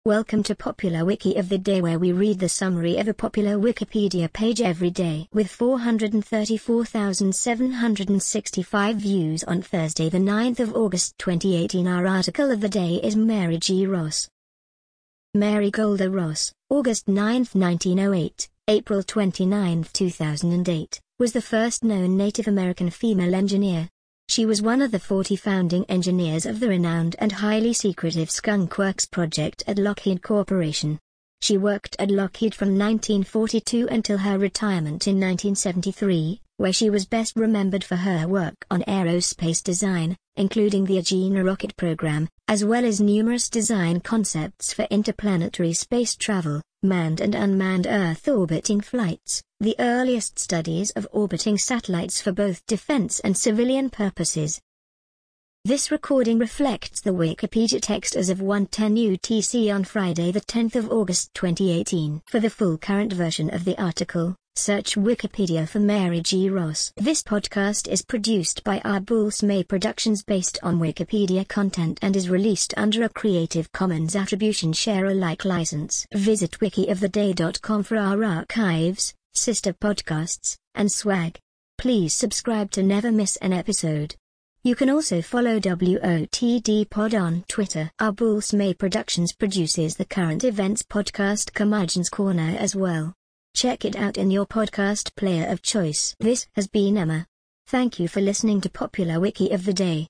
Welcome to Popular Wiki of the Day, where we read the summary of a popular Wikipedia page every day. With 434,765 views on Thursday the 9th of August 2018, our article of the day is Mary G. Ross. Mary Golda Ross, August 9, 1908, April 29, 2008, was the first known Native American female engineer. She was one of the 40 founding engineers of the renowned and highly secretive Skunk Works project at Lockheed Corporation. She worked at Lockheed from 1942 until her retirement in 1973, where she was best remembered for her work on aerospace design, including the Agena rocket program, as well as numerous design concepts for interplanetary space travel, manned and unmanned Earth orbiting flights, the earliest studies of orbiting satellites for both defense and civilian purposes. This recording reflects the Wikipedia text as of 1:10 UTC on Friday the 10th of August 2018. For the full current version of the article, search Wikipedia for Mary G. Ross. This podcast is produced by Arbulse May Productions based on Wikipedia content and is released under a Creative Commons Attribution Share Alike license. Visit wikioftheday.com for our archives, sister podcasts, and swag. Please subscribe to never miss an episode. You can also follow WOTD Pod on Twitter. Arbulse May Productions produces the current events podcast Curmudgeon's Corner as well. Check it out in your podcast player of choice. This has been Emma. Thank you for listening to Popular Wiki of the Day.